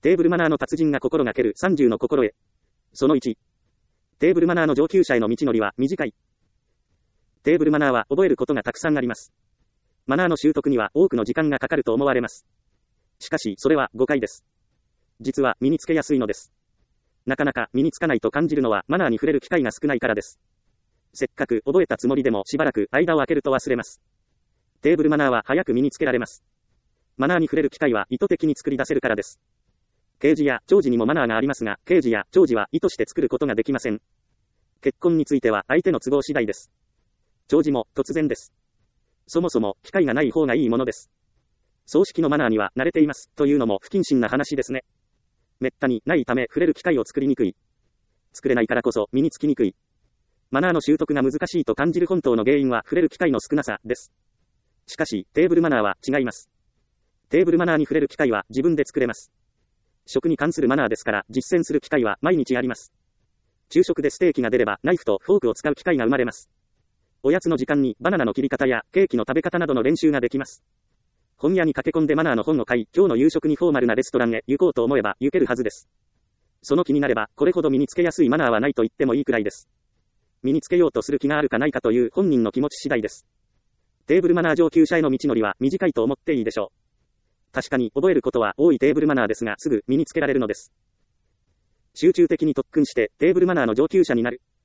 テーブルマナーの達人が心がける30の心得。その1。テーブルマナーの上級者への道のりは短い。テーブルマナーは覚えることがたくさんあります。マナーの習得には多くの時間がかかると思われます。しかし、それは誤解です。実は身につけやすいのです。なかなか身につかないと感じるのはマナーに触れる機会が少ないからです。せっかく覚えたつもりでもしばらく間を空けると忘れます。テーブルマナーは早く身につけられます。マナーに触れる機会は意図的に作り出せるからです。刑事や長寿にもマナーがありますが、刑事や長寿は意図して作ることができません。結婚については相手の都合次第です。長寿も突然です。そもそも機会がない方がいいものです。葬式のマナーには慣れていますというのも不謹慎な話ですね。めったにないため触れる機会を作りにくい。作れないからこそ身につきにくい。マナーの習得が難しいと感じる本当の原因は触れる機会の少なさです。しかし、テーブルマナーは違います。テーブルマナーに触れる機会は自分で作れます。食に関するマナーですから実践する機会は毎日あります。昼食でステーキが出ればナイフとフォークを使う機会が生まれます。おやつの時間にバナナの切り方やケーキの食べ方などの練習ができます。本屋に駆け込んでマナーの本を買い、今日の夕食にフォーマルなレストランへ行こうと思えば行けるはずです。その気になればこれほど身につけやすいマナーはないと言ってもいいくらいです。身につけようとする気があるかないかという本人の気持ち次第です。テーブルマナー上級者への道のりは短いと思っていいでしょう。確かに覚えることは多いテーブルマナーですがすぐ身につけられるのです。集中的に特訓してテーブルマナーの上級者になる。